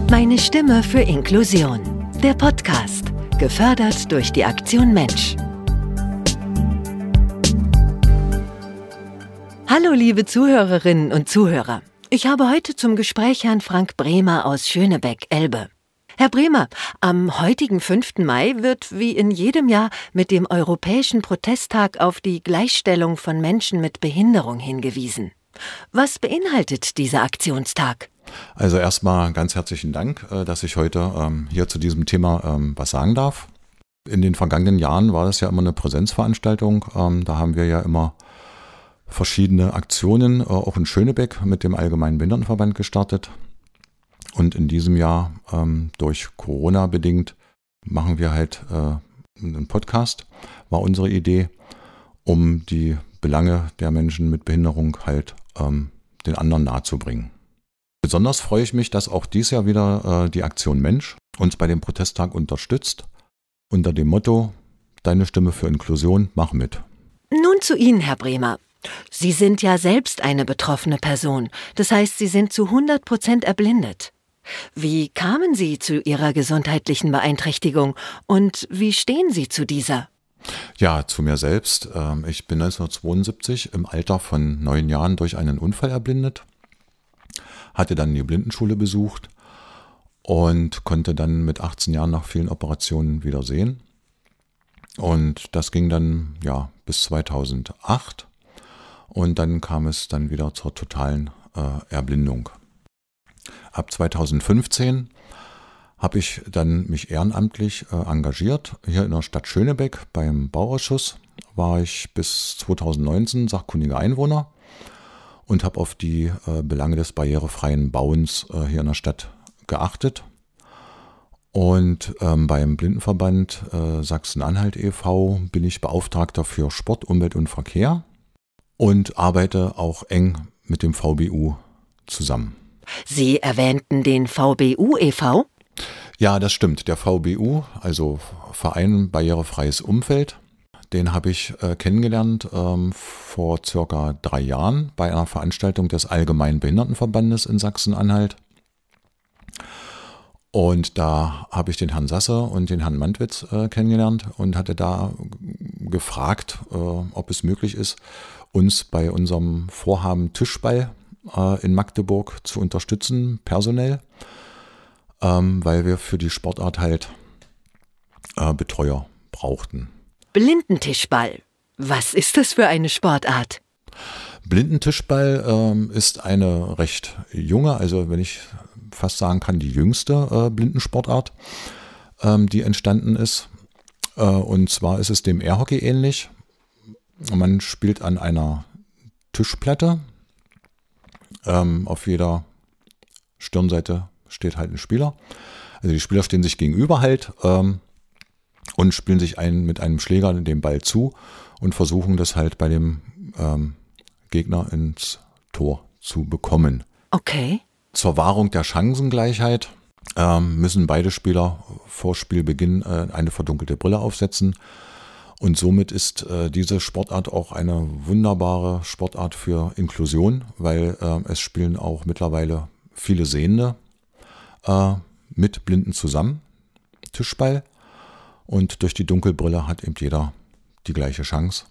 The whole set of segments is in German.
Meine Stimme für Inklusion. Der Podcast, gefördert durch die Aktion Mensch. Hallo liebe Zuhörerinnen und Zuhörer. Ich habe heute zum Gespräch Herrn Frank Bremer aus Schönebeck-Elbe. Herr Bremer, am heutigen 5. Mai wird wie in jedem Jahr mit dem Europäischen Protesttag auf die Gleichstellung von Menschen mit Behinderung hingewiesen. Was beinhaltet dieser Aktionstag? Also erstmal ganz herzlichen Dank, dass ich heute hier zu diesem Thema was sagen darf. In den vergangenen Jahren war das ja immer eine Präsenzveranstaltung. Da haben wir ja immer verschiedene Aktionen, auch in Schönebeck mit dem Allgemeinen Behindertenverband gestartet. Und in diesem Jahr, durch Corona bedingt, machen wir halt einen Podcast, war unsere Idee, um die Belange der Menschen mit Behinderung halt den anderen nahezubringen. Besonders freue ich mich, dass auch dieses Jahr wieder die Aktion Mensch uns bei dem Protesttag unterstützt, unter dem Motto, deine Stimme für Inklusion, mach mit. Nun zu Ihnen, Herr Bremer. Sie sind ja selbst eine betroffene Person, das heißt, Sie sind zu 100% erblindet. Wie kamen Sie zu Ihrer gesundheitlichen Beeinträchtigung und wie stehen Sie zu dieser? Ja, zu mir selbst. Ich bin 1972 im Alter von 9 Jahren durch einen Unfall erblindet, hatte dann die Blindenschule besucht und konnte dann mit 18 Jahren nach vielen Operationen wieder sehen. Und das ging dann bis 2008 und dann kam es dann wieder zur totalen Erblindung. Ab 2015 habe ich dann mich ehrenamtlich engagiert. Hier in der Stadt Schönebeck beim Bauausschuss war ich bis 2019 sachkundiger Einwohner und habe auf die Belange des barrierefreien Bauens hier in der Stadt geachtet. Und beim Blindenverband Sachsen-Anhalt e.V. bin ich Beauftragter für Sport, Umwelt und Verkehr und arbeite auch eng mit dem VBU zusammen. Sie erwähnten den VBU e.V.? Ja, das stimmt. Der VBU, also Verein Barrierefreies Umfeld, den habe ich kennengelernt vor circa 3 Jahren bei einer Veranstaltung des Allgemeinen Behindertenverbandes in Sachsen-Anhalt. Und da habe ich den Herrn Sasse und den Herrn Mantwitz kennengelernt und hatte da gefragt, ob es möglich ist, uns bei unserem Vorhaben Tischball in Magdeburg zu unterstützen, personell, weil wir für die Sportart halt Betreuer brauchten. Blindentischball. Was ist das für eine Sportart? Blindentischball ist eine recht junge, also wenn ich fast sagen kann, die jüngste Blindensportart, die entstanden ist. Und zwar ist es dem Airhockey ähnlich. Man spielt an einer Tischplatte. Auf jeder Stirnseite steht halt ein Spieler. Also die Spieler stehen sich gegenüber halt und spielen sich mit einem Schläger den Ball zu und versuchen das halt bei dem Gegner ins Tor zu bekommen. Okay. Zur Wahrung der Chancengleichheit müssen beide Spieler vor Spielbeginn eine verdunkelte Brille aufsetzen. Und somit ist diese Sportart auch eine wunderbare Sportart für Inklusion, weil es spielen auch mittlerweile viele Sehende mit Blinden zusammen, Tischball. Und durch die Dunkelbrille hat eben jeder die gleiche Chance.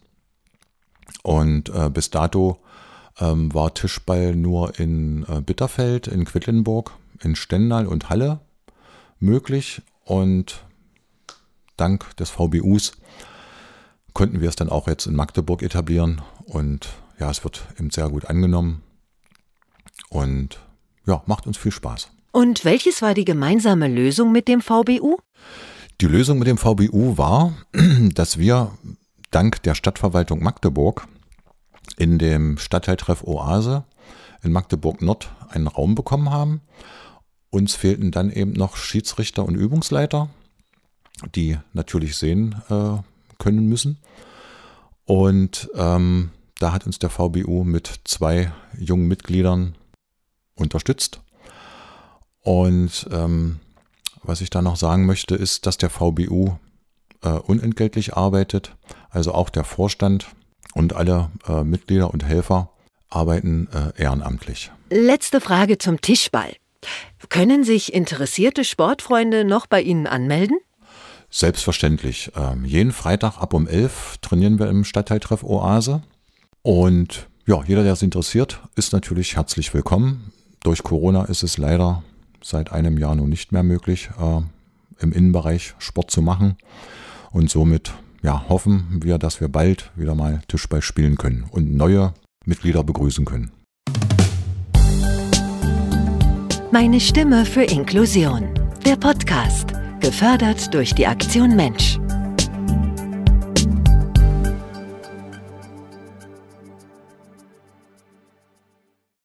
Und bis dato war Tischball nur in Bitterfeld, in Quedlinburg, in Stendal und Halle möglich. Und dank des VBUs konnten wir es dann auch jetzt in Magdeburg etablieren. Und ja, es wird eben sehr gut angenommen. Und ja, macht uns viel Spaß. Und welches war die gemeinsame Lösung mit dem VBU? Die Lösung mit dem VBU war, dass wir dank der Stadtverwaltung Magdeburg in dem Stadtteiltreff Oase in Magdeburg Nord einen Raum bekommen haben. Uns fehlten dann eben noch Schiedsrichter und Übungsleiter, die natürlich sehen können müssen. Und da hat uns der VBU mit 2 jungen Mitgliedern unterstützt. Und was ich da noch sagen möchte, ist, dass der VBU unentgeltlich arbeitet, also auch der Vorstand und alle Mitglieder und Helfer arbeiten ehrenamtlich. Letzte Frage zum Tischball. Können sich interessierte Sportfreunde noch bei Ihnen anmelden? Selbstverständlich. Jeden Freitag ab um 11 trainieren wir im Stadtteiltreff Oase. Und ja, jeder, der es interessiert, ist natürlich herzlich willkommen. Durch Corona ist es leider seit einem Jahr nun nicht mehr möglich, im Innenbereich Sport zu machen. Und somit hoffen wir, dass wir bald wieder mal Tischball spielen können und neue Mitglieder begrüßen können. Meine Stimme für Inklusion. Der Podcast, gefördert durch die Aktion Mensch.